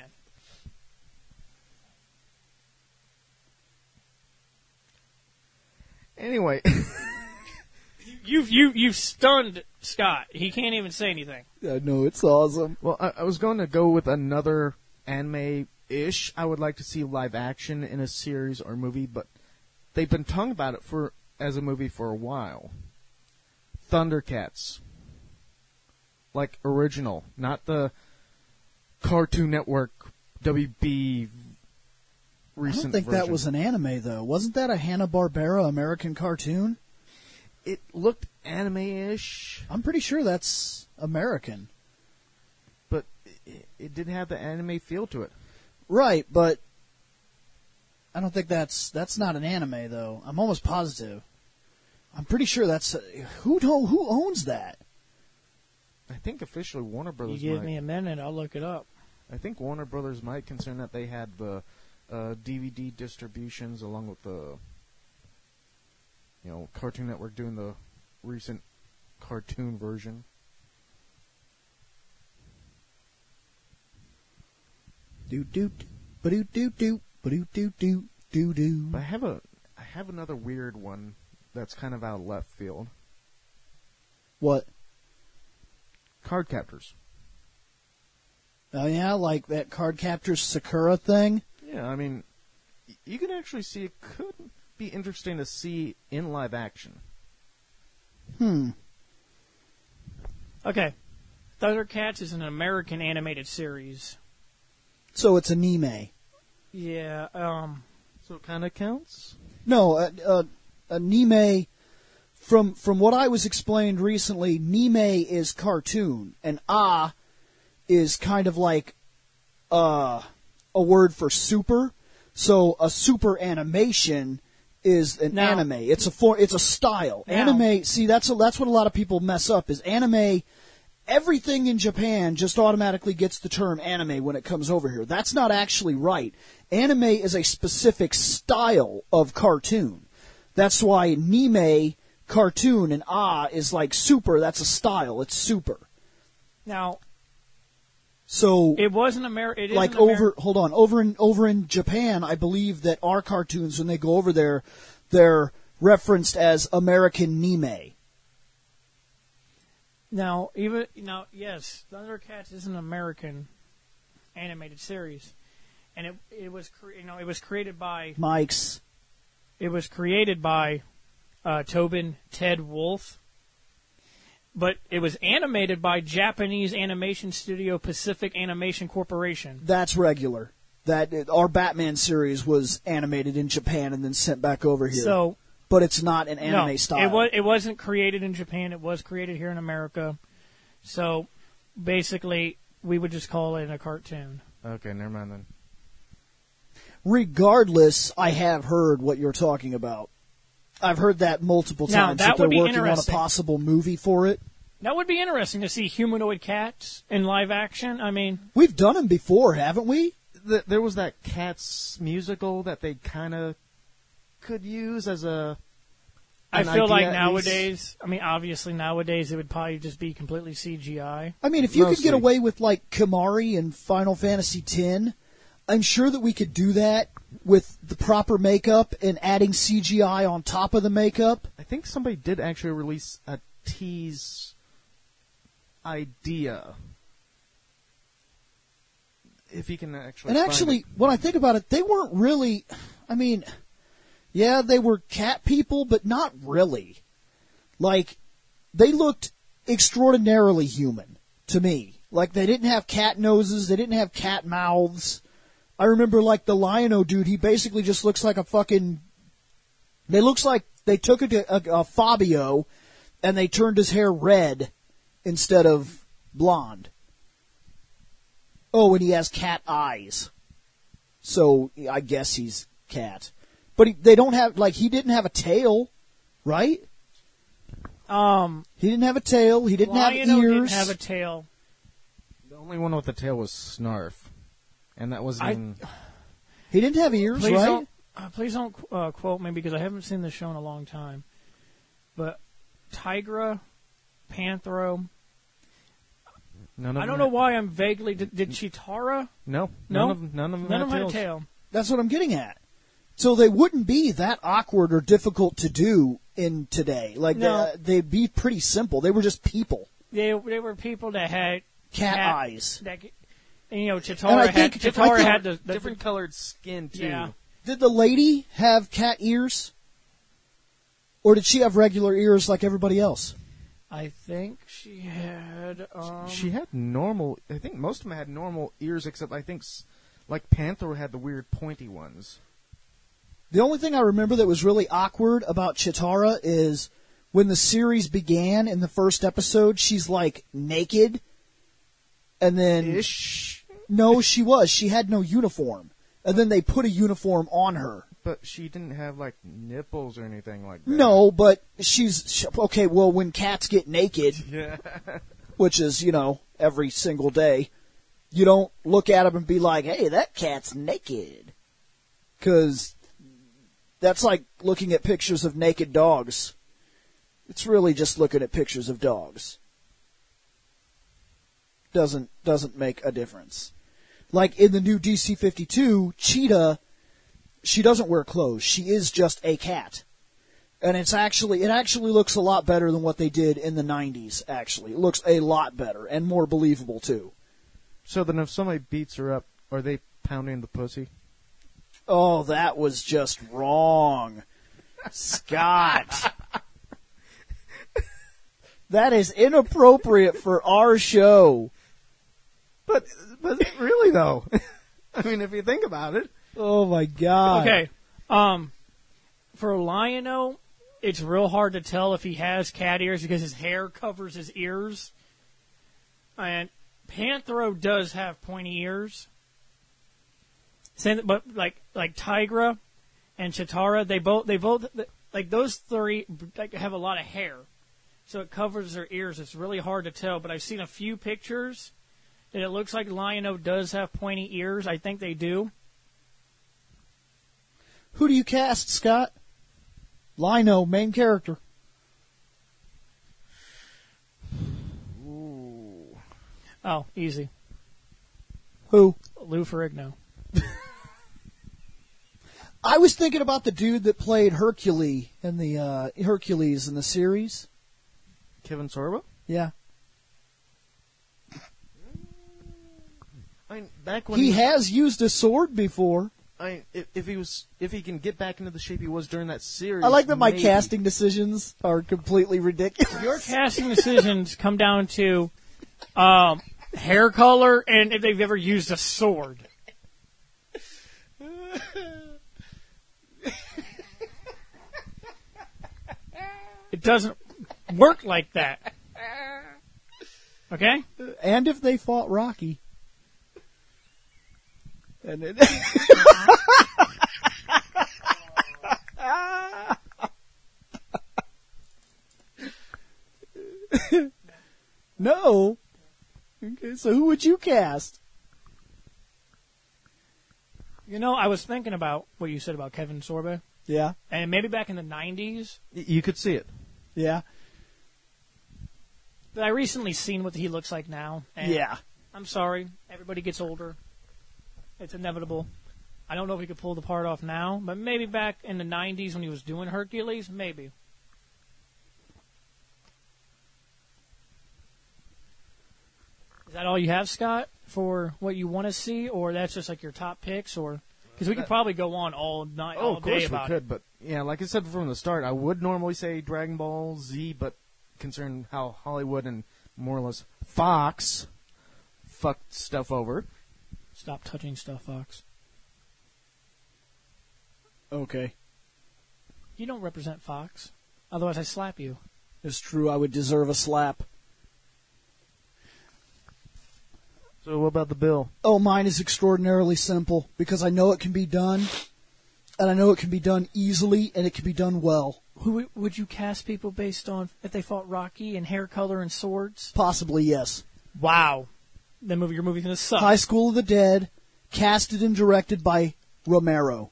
S3: Anyway,
S4: You've you you've stunned Scott. He can't even say anything.
S2: I know, it's awesome.
S3: well, I, I was going to go with another anime-ish. I would like to see live action in a series or movie, but they've been talking about it for as a movie for a while. Thundercats, like original, not the Cartoon Network W B.
S2: I
S3: Recent
S2: don't think
S3: version.
S2: that was an anime, though. Wasn't that a Hanna-Barbera American cartoon?
S3: It looked anime-ish,
S2: I'm pretty sure that's American.
S3: but it, it did have the anime feel to it.
S2: Right, but I don't think that's that's not an anime, though. I'm almost positive. I'm pretty sure that's uh, who do, who owns that.
S3: I think officially Warner
S4: You
S3: Brothers
S4: give
S3: might.
S4: me a minute, I'll look it up.
S3: I think Warner Brothers might, concern that they had the uh, D V D distributions along with the, you know, Cartoon Network doing the recent cartoon version.
S2: Doot doot Ba-doo doo doo. Ba-doo doo doo doo doo.
S3: But I have a, I have another weird one that's kind of out of left field.
S2: What?
S3: Card captors.
S2: Oh yeah, like that Card Captors Sakura thing?
S3: Yeah, I mean, y- you can actually see it could be interesting to see in live action.
S2: Hmm.
S4: Okay. Thundercats is an American animated series.
S2: So it's anime.
S4: Yeah, um...
S3: So it kind of counts?
S2: No, uh, uh, anime, from from what I was explained recently, Nime is cartoon, and A is kind of like uh, a word for super. So a super animation is an
S4: Now-
S2: anime. It's a for, it's a style.
S4: Now-
S2: Anime, see, that's a, that's what a lot of people mess up, is anime. Everything in Japan just automatically gets the term anime when it comes over here. That's not actually right. Anime is a specific style of cartoon. That's why Nime, cartoon, and A is like super. That's a style. It's super.
S4: Now,
S2: So,
S4: it was an Ameri- it is
S2: like
S4: an Ameri-
S2: over, hold on, over in over in Japan, I believe that our cartoons, when they go over there, they're referenced as American Nime.
S4: Now, even now, yes, Thundercats is an American animated series, and it it was cre- you know it was created by
S2: Mike's.
S4: it was created by uh, Tobin Ted Wolfe, but it was animated by Japanese animation studio Pacific Animation Corporation.
S2: That's regular. That our Batman series was animated in Japan and then sent back over here.
S4: So
S2: but it's not an anime
S4: no,
S2: style.
S4: it was it wasn't created in Japan. It was created here in America. So basically, we would just call it a cartoon.
S3: Okay, never mind then.
S2: Regardless, I have heard what you're talking about. I've heard that multiple
S4: Now,
S2: times,
S4: that
S2: that they're
S4: would be
S2: working on a
S4: interesting.
S2: possible movie for it.
S4: That would be interesting to see humanoid cats in live action. I mean,
S2: We've done them before, haven't we?
S3: Th- there was that Cats musical that they kind of could use as a.
S4: I
S3: an
S4: feel
S3: idea
S4: like
S3: at least.
S4: nowadays, I mean, obviously nowadays it would probably just be completely C G I.
S2: I mean, if you could get
S3: Mostly.
S2: away with, like, Kamari in Final Fantasy X, I'm sure that we could do that with the proper makeup and adding C G I on top of the makeup.
S3: I think somebody did actually release a tease idea. If you can actually.
S2: And
S3: find
S2: actually,
S3: it.
S2: when I think about it, they weren't really, I mean, yeah, they were cat people, but not really. Like, they looked extraordinarily human to me. Like, they didn't have cat noses, they didn't have cat mouths. I remember, like, the Lion-O dude, he basically just looks like a fucking, they looks like they took a, a, a Fabio and they turned his hair red instead of blonde. Oh, and he has cat eyes. So, I guess he's cat. But he, they don't have, like, he didn't have a tail, right?
S4: Um,
S2: He didn't have a tail, he didn't
S4: Lion-O
S2: have ears.
S4: didn't have a tail.
S3: The only one with the tail was Snarf, and that wasn't.
S4: I-
S3: even...
S2: He didn't have ears,
S4: Please
S2: right?
S4: don't, uh, please don't uh, quote me because I haven't seen this show in a long time. But Tigra, Panthro.
S3: None of
S4: I
S3: them
S4: don't know
S3: had-
S4: why I'm vaguely. Did, did Chitara?
S3: No,
S4: No?
S3: none of none of them
S4: None
S3: had
S4: of them had a
S3: tails.
S4: tail.
S2: That's what I'm getting at. So they wouldn't be that awkward or difficult to do in today. Like,
S4: No.
S2: they, they'd be pretty simple. They were just people.
S4: They they were people that had
S2: Cat eyes.
S4: That, and, you know,
S2: And I
S4: Chitara had
S2: think- I
S4: Chitara
S2: think-
S4: had the, the
S3: Different colored skin too.
S4: Yeah.
S2: Did the lady have cat ears? Or did she have regular ears like everybody else?
S4: I think she had. Um,
S3: She had normal. I think most of them had normal ears, except I think, s- like Panther had the weird pointy ones.
S2: The only thing I remember that was really awkward about Chitara is when the series began in the first episode, she's like naked. And then.
S3: Ish,
S2: No, she was. She had no uniform. And then they put a uniform on her.
S3: but she didn't have like nipples or anything like that.
S2: No, but she's. She, okay, well, when cats get naked,
S3: Yeah.
S2: which is, you know, every single day, you don't look at them and be like, hey, that cat's naked. Because that's like looking at pictures of naked dogs. It's really just looking at pictures of dogs. Doesn't doesn't make a difference. Like in the new D C fifty-two, Cheetah, she doesn't wear clothes. She is just a cat. And it's actually, it actually looks a lot better than what they did in the nineties, actually. It looks a lot better and more believable, too.
S3: So then if somebody beats her up, are they pounding the pussy?
S2: Oh, that was just wrong. Scott. That is inappropriate for our show.
S3: But, but really though, I mean, if you think about it.
S2: Oh my God.
S4: Okay. Um, for Lion-O, it's real hard to tell if he has cat ears because his hair covers his ears. And Panthro does have pointy ears. Same, but like like Tigra and Chitara, they both they both like those three like have a lot of hair, so it covers their ears. It's really hard to tell. But I've seen a few pictures, and it looks like Lion-O does have pointy ears. I think they do.
S2: Who do you cast, Scott? Lion-O, main character.
S3: Ooh.
S4: Oh, easy.
S2: Who?
S4: Lou Ferrigno.
S2: I was thinking about the dude that played Hercules in the uh, Hercules in the series.
S3: Kevin Sorbo?
S2: Yeah.
S3: I mean, back when
S2: He
S3: he,
S2: has used a sword before.
S3: I mean, if, if he was, if he can get back into the shape he was during that series.
S2: I like that my
S3: maybe.
S2: casting decisions are completely ridiculous.
S4: Your casting decisions come down to um, hair color and if they've ever used a sword. It doesn't work like that. Okay?
S2: And if they fought Rocky. And it No. Okay, so who would you cast?
S4: You know, I was thinking about what you said about Kevin Sorbo.
S2: Yeah.
S4: And maybe back in the nineties.
S3: Y- You could see it.
S2: Yeah.
S4: But I recently seen what he looks like now. And
S2: Yeah.
S4: I'm sorry. Everybody gets older. It's inevitable. I don't know if he could pull the part off now, but maybe back in the nineties when he was doing Hercules, maybe. Is that all you have, Scott, for what you want to see, or that's just like your top picks, or because we could probably go on all night,
S3: Oh,
S4: all
S3: of
S4: day
S3: course we
S4: about
S3: could,
S4: it.
S3: but yeah, like I said from the start, I would normally say Dragon Ball Z, but considering how Hollywood and more or less Fox fucked stuff over.
S4: Stop touching stuff, Fox.
S2: Okay.
S4: You don't represent Fox. Otherwise, I slap you.
S2: It's true, I would deserve a slap.
S3: So what about the bill?
S2: Oh, mine is extraordinarily simple because I know it can be done, and I know it can be done easily, and it can be done well.
S4: Who w- would you cast people based on if they fought Rocky and hair color and swords?
S2: Possibly, yes.
S4: Wow. Then movie, your movie's gonna suck.
S2: High School of the Dead, casted and directed by Romero.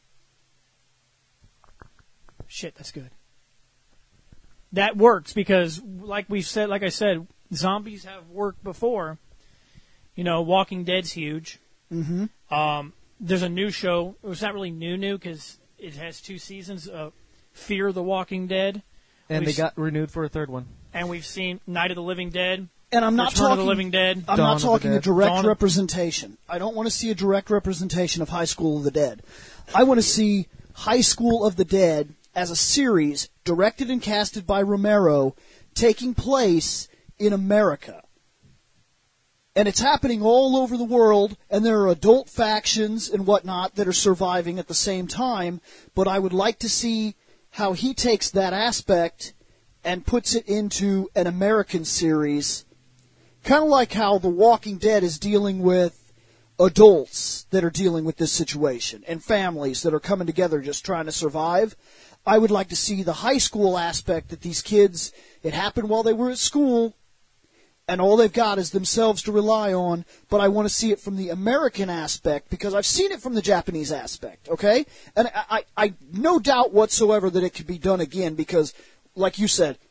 S4: Shit, that's good. That works because, like we said, like I said, zombies have worked before. You know, Walking Dead's huge.
S2: Mm-hmm.
S4: Um, there's a new show. It's not really new, new because it has two seasons of Fear the Walking Dead,
S3: And
S4: We've
S3: they
S4: s-
S3: got renewed for a third one.
S4: and we've seen Night of the Living Dead,
S2: And I'm not
S4: Return of
S2: talking.
S4: the Living Dead.
S2: I'm
S3: Dawn
S2: not
S3: of the
S2: talking a
S3: Dead.
S2: direct
S4: Dawn of-
S2: representation. I don't want to see a direct representation of High School of the Dead. I want to see High School of the Dead as a series directed and casted by Romero, taking place in America. And it's happening all over the world, and there are adult factions and whatnot that are surviving at the same time, but I would like to see how he takes that aspect and puts it into an American series, kind of like how The Walking Dead is dealing with adults that are dealing with this situation, and families that are coming together just trying to survive. I would like to see the high school aspect that these kids, it happened while they were at school, and all they've got is themselves to rely on, but I want to see it from the American aspect because I've seen it from the Japanese aspect, okay? And I, I, I no doubt whatsoever that it could be done again because, like you said,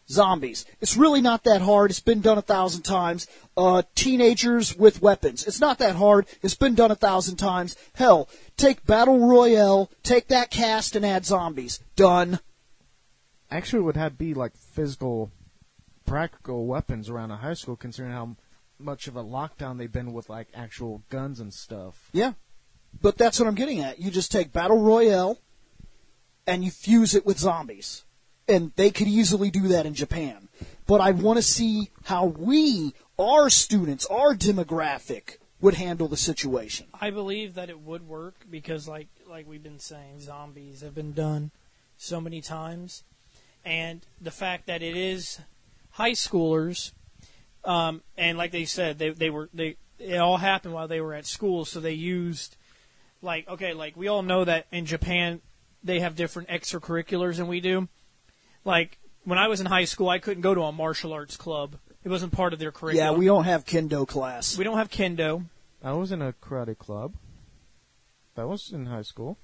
S2: Zombies. It's really not that hard. It's been done a thousand times. Uh, teenagers with weapons. It's not that hard. It's been done a thousand times. Hell, take Battle Royale, take that cast and add zombies. Done.
S3: Actually, it would have to be like physical, practical weapons around a high school, considering how much of a lockdown they've been with like actual guns and stuff.
S2: Yeah. But that's what I'm getting at. You just take Battle Royale and you fuse it with zombies. And they could easily do that in Japan. But I want to see how we, our students, our demographic, would handle the situation.
S4: I believe that it would work because, like like we've been saying, zombies have been done so many times. And the fact that it is high schoolers, um, and like they said, they they were they it all happened while they were at school, so they used, like, okay, like we all know that in Japan they have different extracurriculars than we do. Like, when I was in high school, I couldn't go to a martial arts club. It wasn't part of their curriculum.
S2: Yeah, we don't have kendo class.
S4: We don't have kendo.
S3: I was in a karate club. That was in high school.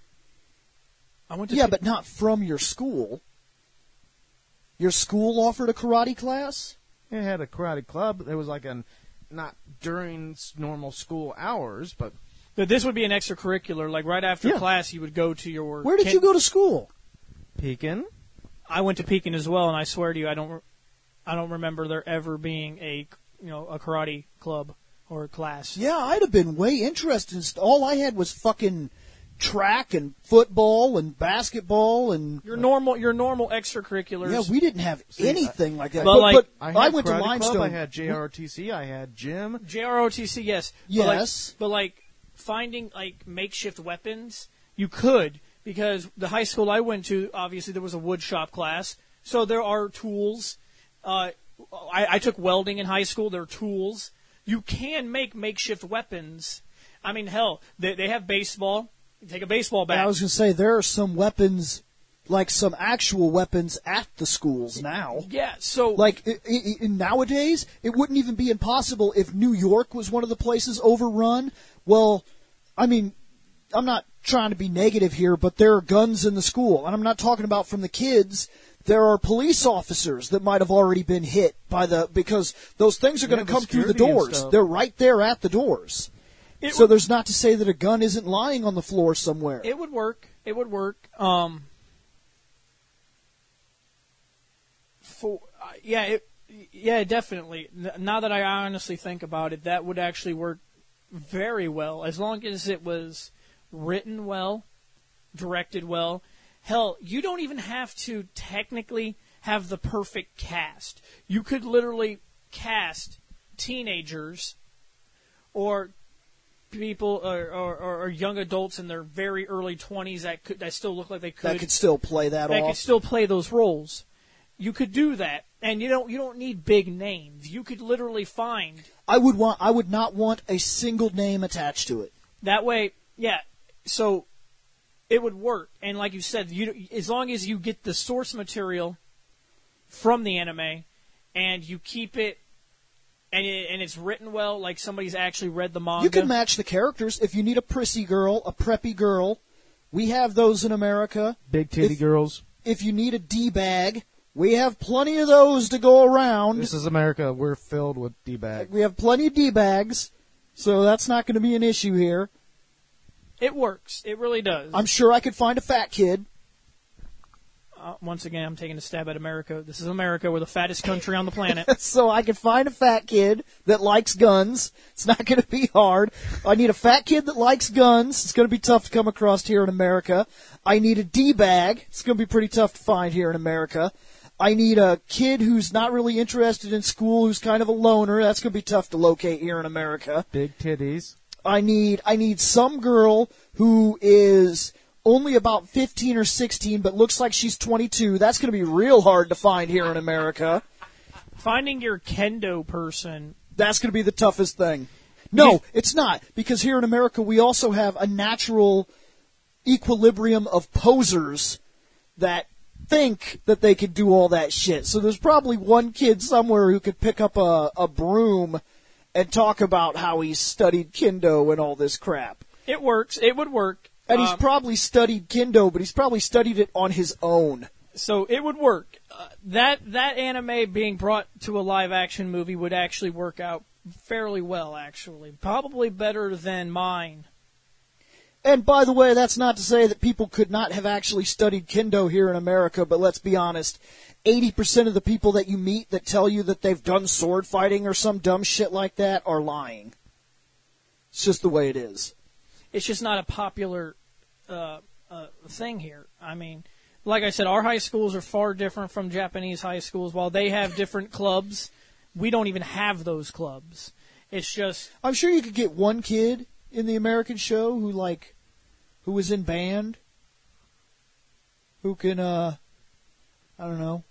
S4: I went to
S2: Yeah,
S4: k-
S2: but not from your school. Your school offered a karate class?
S3: It had a karate club. It was like an, not during s- normal school hours, but
S4: But this would be an extracurricular. Like, right after
S2: Yeah.
S4: class, you would go to your...
S2: Where did
S4: kin-
S2: you go to school?
S3: Pekin.
S4: I went to Pekin as well, and I swear to you, I don't, re- I don't remember there ever being a, you know, a karate club or a class.
S2: Yeah, I'd have been way interested. In st- All I had was fucking track and football and basketball and
S4: Your normal, your normal extracurriculars.
S2: yeah, we didn't have
S3: See,
S2: anything like that.
S4: but
S2: But,
S4: like-
S2: but
S3: I,
S2: I,
S3: had
S2: went to
S3: karate
S2: Limestone.
S3: Club, I had J R O T C. I had gym.
S4: J R O T C, yes.
S2: Yes.
S4: But like, but like finding like makeshift weapons, you could, because the high school I went to, obviously there was a wood shop class, so there are tools. Uh, I, I took welding in high school. There are tools. You can make makeshift weapons. I mean, hell, they, they have baseball. You take a baseball bat.
S2: I was going to say there are some weapons, like some actual weapons at the schools now.
S4: yeah, so
S2: Like i i i nowadays, it wouldn't even be impossible if New York was one of the places overrun. Well, I mean, I'm not trying to be negative here, but there are guns in the school, and I'm not talking about from the kids. There are police officers that might have already been hit by the because those things are going
S3: Yeah,
S2: to
S3: the
S2: come through the
S3: security and
S2: doors.
S3: stuff.
S2: They're right there at the doors.
S4: it
S2: So
S4: would,
S2: there's not to say that a gun isn't lying on the floor somewhere.
S4: it would work. It would work. Um, for uh, yeah, it, yeah, definitely. N- Now that I honestly think about it, that would actually work very well as long as it was written well, directed well. Hell, you don't even have to technically have the perfect cast. You could literally cast teenagers or people or, or, or young adults in their very early twenties that could that still look like they could
S2: that could still play that,
S4: that
S2: off.
S4: could still play those roles. You could do that, and you don't you don't need big names. You could literally find
S2: I would want. I would not want a single name attached to it.
S4: that way. Yeah, so it would work. And like you said, you as long as you get the source material from the anime and you keep it and it, and it's written well, like somebody's actually read the manga.
S2: You can match the characters. If you need a prissy girl, a preppy girl, we have those in America.
S3: Big titty
S2: If-
S3: girls.
S2: If you need a D-bag, we have plenty of those to go around.
S3: This is America. We're filled with D-bags.
S2: We have plenty of D-bags, so that's not going to be an issue here.
S4: It works. It really does.
S2: I'm sure I could find a fat kid.
S4: Uh, once again, I'm taking a stab at America. This is America. We're the fattest country on the planet.
S2: So I could find a fat kid that likes guns. It's not going to be hard. I need a fat kid that likes guns. It's going to be tough to come across here in America. I need a D-bag. It's going to be pretty tough to find here in America. I need a kid who's not really interested in school, who's kind of a loner. That's going to be tough to locate here in America.
S3: Big titties.
S2: I need I need some girl who is only about fifteen or sixteen, but looks like she's twenty-two. That's going to be real hard to find here in America.
S4: Finding your kendo person.
S2: That's going to be the toughest thing. No, it's not, because here in America we also have a natural equilibrium of posers that think that they could do all that shit. So there's probably one kid somewhere who could pick up a, a broom and talk about how he's studied kendo and all this crap.
S4: It works. It would work.
S2: And he's
S4: Um,
S2: probably studied kendo, but he's probably studied it on his own.
S4: So it would work. Uh, that that anime being brought to a live action movie would actually work out fairly well, actually. Probably better than mine.
S2: And by the way, that's not to say that people could not have actually studied kendo here in America, but let's be honest, eighty percent of the people that you meet that tell you that they've done sword fighting or some dumb shit like that are lying. It's just the way it is.
S4: It's just not a popular uh, uh, thing here. I mean, like I said, our high schools are far different from Japanese high schools. While they have different clubs, we don't even have those clubs. It's just...
S2: I'm sure you could get one kid in the American show who, like, who was in band, who can, uh, I don't know,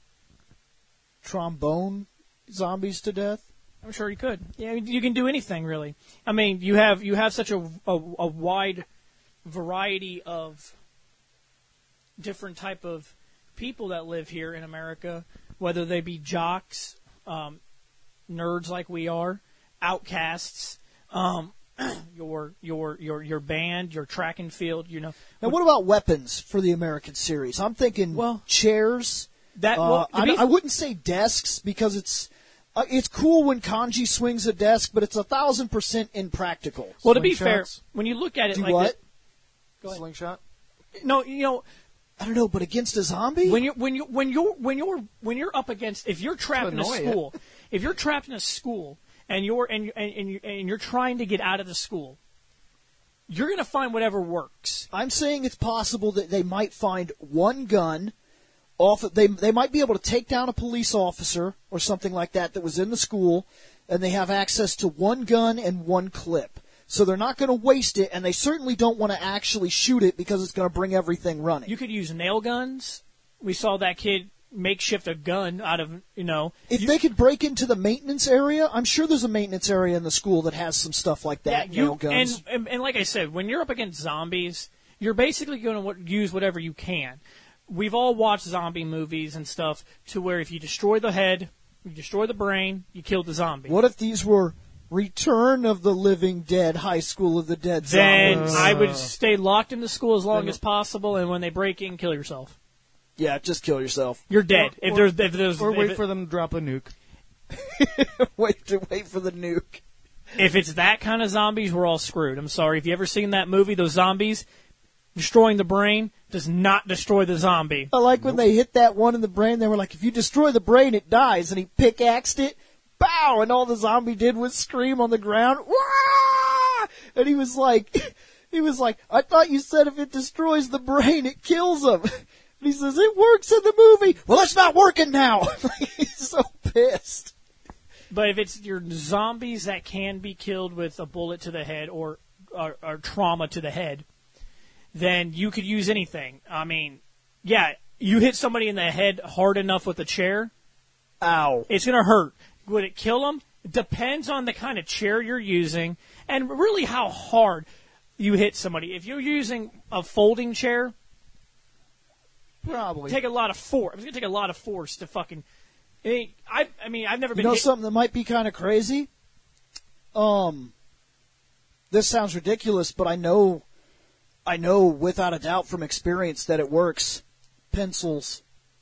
S2: trombone zombies to death.
S4: I'm sure you could. Yeah, you can do anything, really. I mean, you have you have such a, a, a wide variety of different type of people that live here in America, whether they be jocks, um, nerds like we are, outcasts, um, your your your your band, your track and field. You know.
S2: Now, what about weapons for the American series? I'm thinking
S4: well,
S2: chairs.
S4: That
S2: uh,
S4: well,
S2: I,
S4: be,
S2: I wouldn't say desks because it's. Uh, it's cool when Kanji swings a desk, but it's a thousand percent impractical.
S4: Well, to be
S3: Slingshots?
S4: fair, when you look at it
S2: Do
S4: like
S2: what?
S4: that, go ahead.
S3: Slingshot?
S4: No, you know,
S2: I don't know, but against a zombie?
S4: when you when you when you when you're when you're up against, if you're trapped in a
S3: annoy it.
S4: school, if you're trapped in a school and you're and you- and and, you, and you're trying to get out of the school, you're going to find whatever works.
S2: I'm saying it's possible that they might find one gun off. They they might be able to take down a police officer or something like that that was in the school, and they have access to one gun and one clip. So they're not going to waste it, and they certainly don't want to actually shoot it because it's going to bring everything running.
S4: You could use nail guns. We saw that kid makeshift a gun out of, you know.
S2: If
S4: you,
S2: they could break into the maintenance area, I'm sure there's a maintenance area in the school that has some stuff like that.
S4: yeah,
S2: nail
S4: you,
S2: guns.
S4: and, and and like I said, when you're up against zombies, you're basically going to use whatever you can. We've all watched zombie movies and stuff to where if you destroy the head, you destroy the brain, you kill the zombie.
S2: What if these were Return of the Living Dead, High School of the Dead
S4: Then
S2: zombies?
S4: I would stay locked in the school as long
S3: Then-
S4: as possible, and when they break in, kill yourself.
S2: Yeah, just kill yourself.
S4: You're dead.
S3: Or-
S4: if
S3: or-
S4: there's if there's
S3: Or
S4: if
S3: wait
S4: it-
S3: for them to drop a nuke.
S2: wait to wait for the nuke.
S4: if it's that kind of zombies, we're all screwed. I'm sorry. If you ever seen that movie, those zombies destroying the brain does not destroy the zombie.
S2: I like when they hit that one in the brain, they were like, if you destroy the brain, it dies. And he pickaxed it, bow, and all the zombie did was scream on the ground, wah! And he was like, he was like, I thought you said if it destroys the brain, it kills him. And he says, it works in the movie. Well, it's not working now. He's so pissed.
S4: But if it's your zombies that can be killed with a bullet to the head or or, or trauma to the head, then you could use anything. I mean, yeah, you hit somebody in the head hard enough with a chair,
S2: Ow.
S4: it's going to hurt. Would it kill them? Depends on the kind of chair you're using and really how hard you hit somebody. If you're using a folding chair,
S3: Probably.
S4: take a lot of force. It's going to take a lot of force to fucking. I mean, I, I mean, I've never
S2: You
S4: been.
S2: know
S4: hit.
S2: something that might be kind of crazy? Um, this sounds ridiculous, but I know, I know without a doubt from experience that it works. Pencils.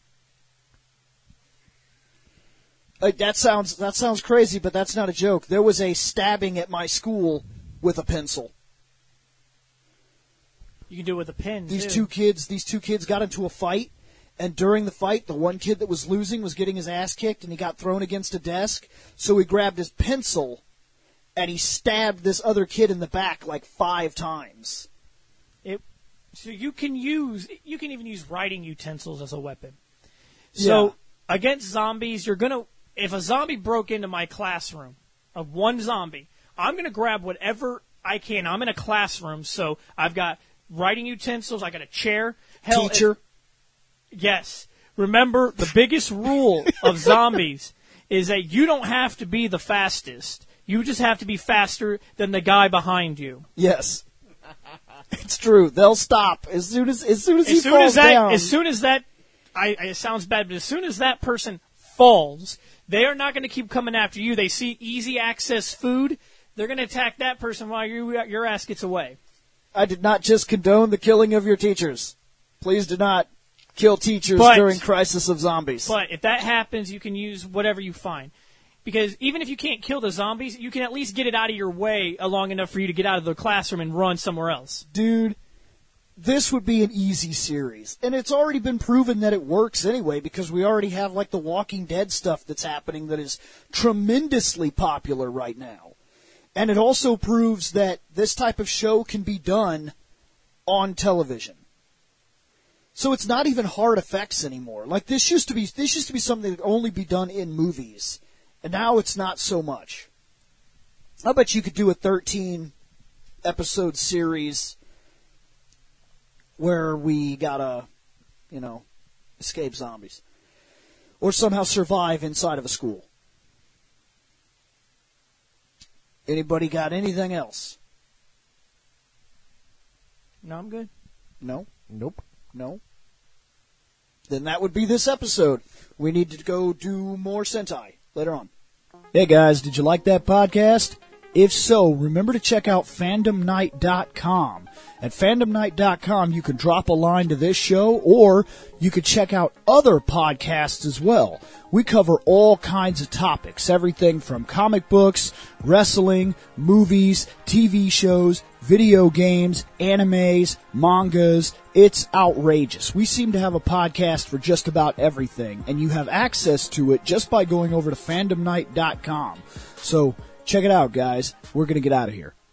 S2: Like, that sounds that sounds crazy, but that's not a joke. There was a stabbing at my school with a pencil.
S4: You can do it with a pen.
S2: These
S4: too.
S2: two kids, these two kids got into a fight, and during the fight, the one kid that was losing was getting his ass kicked, and he got thrown against a desk. So he grabbed his pencil, and he stabbed this other kid in the back like five times.
S4: It, so you can use, you can even use writing utensils as a weapon. So
S2: Yeah.
S4: against zombies, you're gonna, if a zombie broke into my classroom, of one zombie, I'm gonna grab whatever I can. I'm in a classroom, so I've got writing utensils, I got a chair. Hell,
S2: Teacher.
S4: if- yes. Remember, the biggest rule of zombies is that you don't have to be the fastest. You just have to be faster than the guy behind you.
S2: Yes. It's true. They'll stop as soon as as soon as, he
S4: As soon
S2: falls
S4: as that,
S2: down.
S4: as soon as that, I, I, it sounds bad, but as soon as that person falls, they are not going to keep coming after you. They see easy access food. They're going to attack that person while you, your ass gets away.
S2: I did not just condone the killing of your teachers. Please do not kill teachers
S4: But-
S2: during Crisis of Zombies.
S4: But if that happens, you can use whatever you find. Because even if you can't kill the zombies, you can at least get it out of your way long enough for you to get out of the classroom and run somewhere else.
S2: Dude, this would be an easy series. And it's already been proven that it works anyway, because we already have like the Walking Dead stuff that's happening that is tremendously popular right now. And it also proves that this type of show can be done on television. So it's not even hard effects anymore. Like this used to be this used to be something that could only be done in movies. And now it's not so much. I bet you could do a thirteen episode series where we gotta, you know, escape zombies. Or somehow survive inside of a school. Anybody got anything else?
S4: No, I'm good.
S2: No?
S3: Nope.
S2: No? Then that would be this episode. We need to go do more Sentai later on. Hey guys, did you like that podcast? If so, remember to check out fandom night dot com. At fandom night dot com, you can drop a line to this show, or you could check out other podcasts as well. We cover all kinds of topics, everything from comic books, wrestling, movies, T V shows, video games, animes, mangas. It's outrageous. We seem to have a podcast for just about everything, and you have access to it just by going over to fandom night dot com. So, check it out, guys. We're going to get out of here.